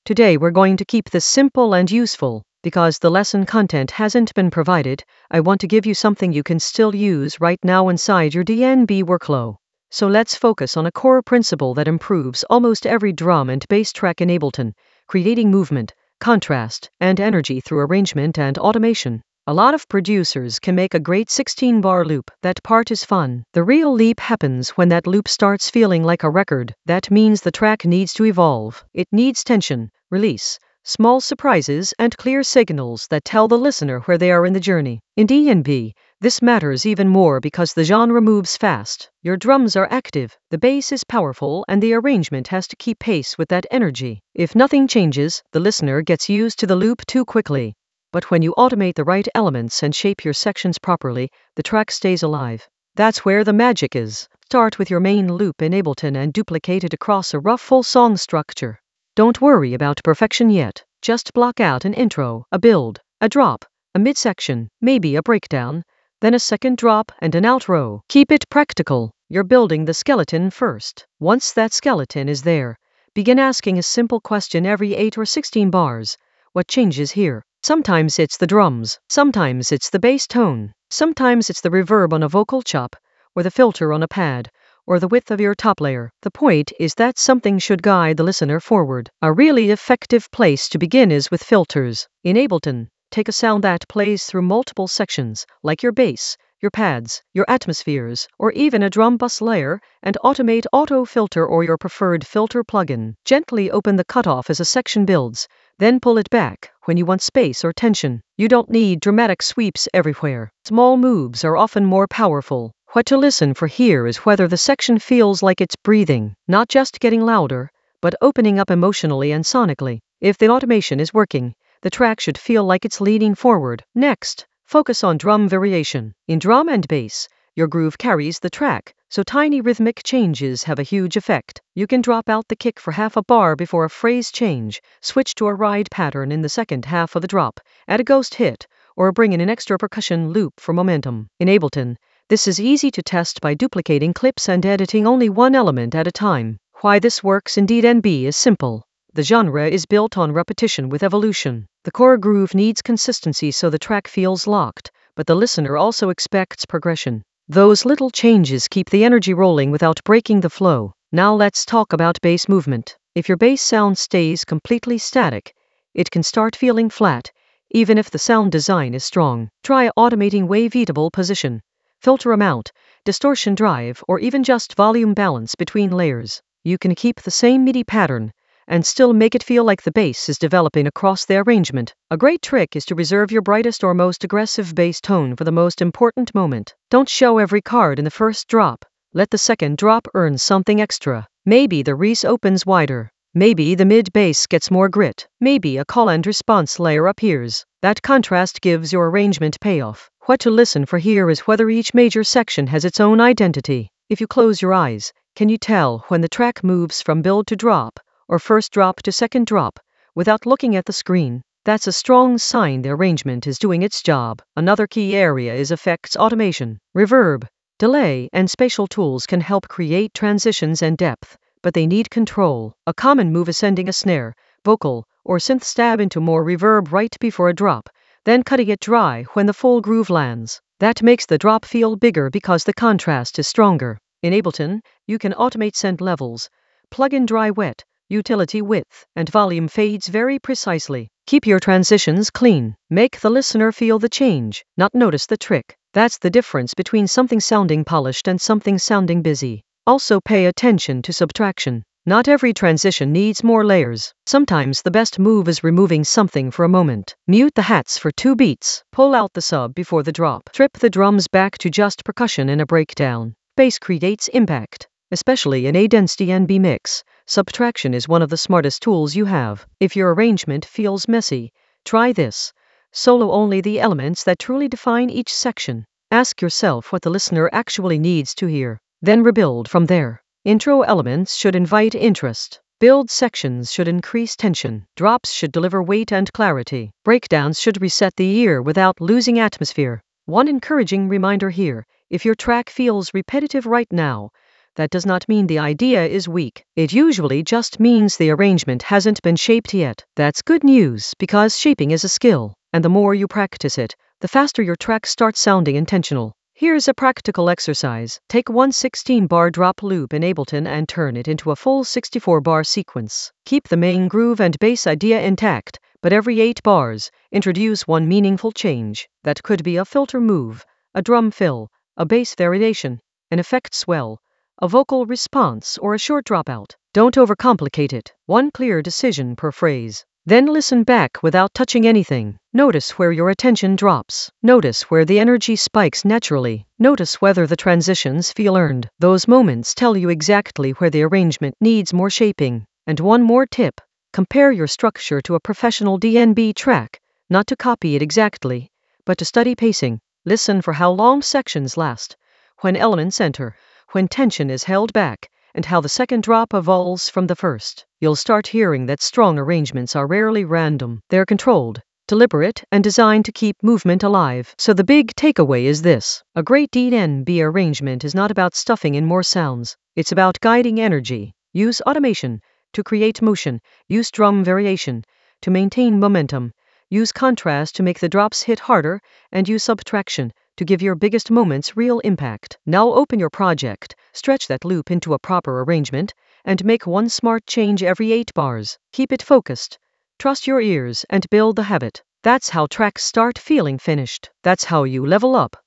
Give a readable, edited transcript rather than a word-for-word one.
Today we're going to keep this simple and useful. Because the lesson content hasn't been provided, I want to give you something you can still use right now inside your DNB workflow. So let's focus on a core principle that improves almost every drum and bass track in Ableton, creating movement, contrast, and energy through arrangement and automation. A lot of producers can make a great 16-bar loop. That part is fun. The real leap happens when that loop starts feeling like a record. That means the track needs to evolve. It needs tension, release, small surprises, and clear signals that tell the listener where they are in the journey. In D&B, this matters even more because the genre moves fast. Your drums are active, the bass is powerful, and the arrangement has to keep pace with that energy. If nothing changes, the listener gets used to the loop too quickly. But when you automate the right elements and shape your sections properly, the track stays alive. That's where the magic is. Start with your main loop in Ableton and duplicate it across a rough full song structure. Don't worry about perfection yet. Just block out an intro, a build, a drop, a midsection, maybe a breakdown, then a second drop and an outro. Keep it practical. You're building the skeleton first. Once that skeleton is there, begin asking a simple question every 8 or 16 bars. What changes here? Sometimes it's the drums, sometimes it's the bass tone, sometimes it's the reverb on a vocal chop, or the filter on a pad, or the width of your top layer. The point is that something should guide the listener forward. A really effective place to begin is with filters. In Ableton, take a sound that plays through multiple sections, like your bass, your pads, your atmospheres, or even a drum bus layer, and automate auto filter or your preferred filter plugin. Gently open the cutoff as a section builds, then pull it back when you want space or tension. You don't need dramatic sweeps everywhere. Small moves are often more powerful. What to listen for here is whether the section feels like it's breathing, not just getting louder, but opening up emotionally and sonically. If the automation is working, the track should feel like it's leaning forward. Next, focus on drum variation. In drum and bass, your groove carries the track, so tiny rhythmic changes have a huge effect. You can drop out the kick for half a bar before a phrase change, switch to a ride pattern in the second half of the drop, add a ghost hit, or bring in an extra percussion loop for momentum. In Ableton, this is easy to test by duplicating clips and editing only one element at a time. Why this works in D&B is simple. The genre is built on repetition with evolution. The core groove needs consistency so the track feels locked, but the listener also expects progression. Those little changes keep the energy rolling without breaking the flow. Now let's talk about bass movement. If your bass sound stays completely static, it can start feeling flat, even if the sound design is strong. Try automating waveatable position, filter amount, distortion drive, or even just volume balance between layers. You can keep the same MIDI pattern and still make it feel like the bass is developing across the arrangement. A great trick is to reserve your brightest or most aggressive bass tone for the most important moment. Don't show every card in the first drop. Let the second drop earn something extra. Maybe the Reese opens wider. Maybe the mid-bass gets more grit. Maybe a call and response layer appears. That contrast gives your arrangement payoff. What to listen for here is whether each major section has its own identity. If you close your eyes, can you tell when the track moves from build to drop, or first drop to second drop, without looking at the screen? That's a strong sign the arrangement is doing its job. Another key area is effects automation. Reverb, delay, and spatial tools can help create transitions and depth, but they need control. A common move is sending a snare, vocal, or synth stab into more reverb right before a drop, then cutting it dry when the full groove lands. That makes the drop feel bigger because the contrast is stronger. In Ableton, you can automate send levels, plug in dry wet, utility width, and volume fades very precisely. Keep your transitions clean. Make the listener feel the change, not notice the trick. That's the difference between something sounding polished and something sounding busy. Also pay attention to subtraction. Not every transition needs more layers. Sometimes the best move is removing something for a moment. Mute the hats for 2 beats. Pull out the sub before the drop. Strip the drums back to just percussion in a breakdown. Bass creates impact. Especially in a dense D&B mix, subtraction is one of the smartest tools you have. If your arrangement feels messy, try this. Solo only the elements that truly define each section. Ask yourself what the listener actually needs to hear. Then rebuild from there. Intro elements should invite interest. Build sections should increase tension. Drops should deliver weight and clarity. Breakdowns should reset the ear without losing atmosphere. One encouraging reminder here, if your track feels repetitive right now, That does not mean the idea is weak. It usually just means the arrangement hasn't been shaped yet. That's good news, because shaping is a skill, and the more you practice it, the faster your track starts sounding intentional. Here's a practical exercise. Take one 16-bar drop loop in Ableton and turn it into a full 64-bar sequence. Keep the main groove and bass idea intact, but every 8 bars, introduce one meaningful change. That could be a filter move, a drum fill, a bass variation, an effect swell, a vocal response, or a short dropout. Don't overcomplicate it. One clear decision per phrase. Then listen back without touching anything. Notice where your attention drops. Notice where the energy spikes naturally. Notice whether the transitions feel earned. Those moments tell you exactly where the arrangement needs more shaping. And one more tip. Compare your structure to a professional DnB track, not to copy it exactly, but to study pacing. Listen for how long sections last, when elements enter, when tension is held back, and how the second drop evolves from the first. You'll start hearing that strong arrangements are rarely random. They're controlled, deliberate, and designed to keep movement alive. So the big takeaway is this. A great DnB arrangement is not about stuffing in more sounds. It's about guiding energy. Use automation to create motion. Use drum variation to maintain momentum. Use contrast to make the drops hit harder, and use subtraction to give your biggest moments real impact. Now open your project, stretch that loop into a proper arrangement, and make one smart change every 8 bars. Keep it focused. Trust your ears and build the habit. That's how tracks start feeling finished. That's how you level up.